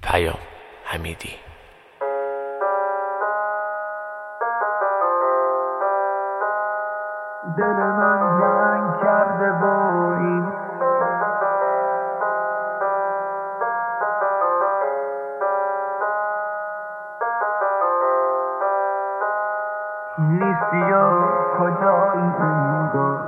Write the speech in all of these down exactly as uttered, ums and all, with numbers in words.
پیام حمیدی. دل من جنگ کرده با این نیستی یا کجایی انگار.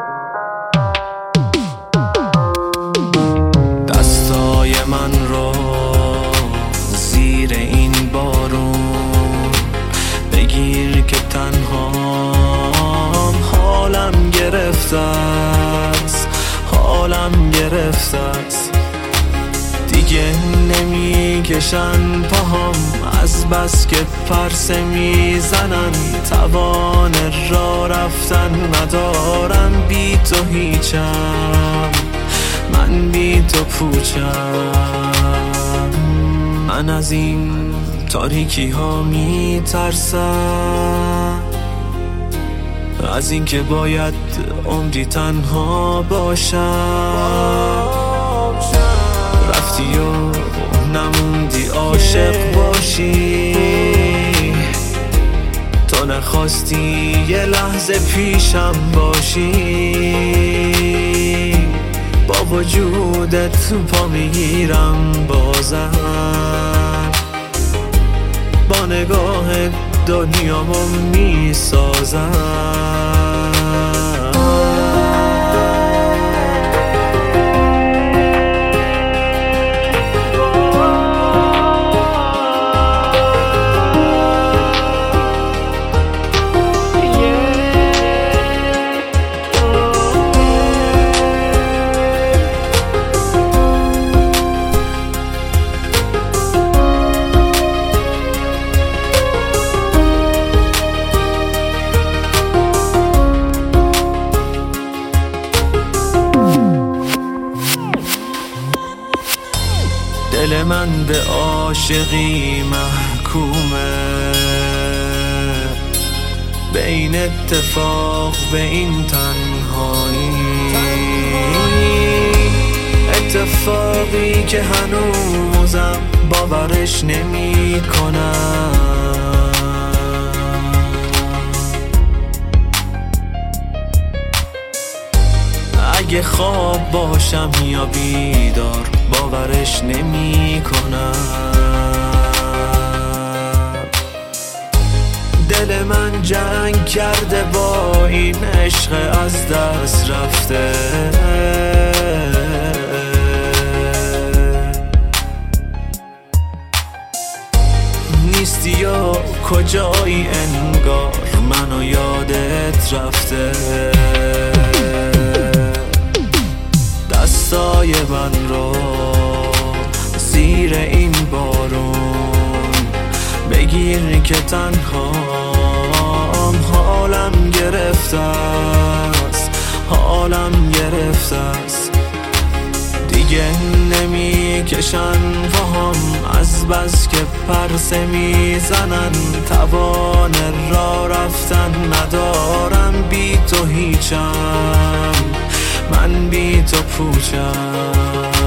دستای من رو زیر این بارون بگیر که تنهام حالم گرفته است، حالم گرفته است. دیگه نمیکشن پاهم از بس که پرسه میزنن، توان را رفتن ندارم. بی تو هیچم، من بی تو پوچم. من از این تاریکی ها میترسم، از این که باید عمری تنها باشم. رفتی و نموندی عاشق باشی، تو نخواستی یه لحظه پیشم باشی. با وجودت پا میگیرم بازم، با نگاه دنیامو میسازم. دل من به عاشقی محکومه، به این اتفاق، به این تنهایی. اتفاقی که هنوزم باورش نمی کنم. اگه خواب باشم یا بیدار باورش نمی کنم. دل من جنگ کرده با این عشق از دست رفته. نیستی یا کجایی انگار، منو یادت رفته. دستای من رو زیر این بارون بگیر که تنهام حالم گرفته است، حالم گرفته است. دیگه نمیکشن پاهم از بس که پرسه میزنن، توان را رفتن ندارم. بی تو هیچم، من بی تو پوچم.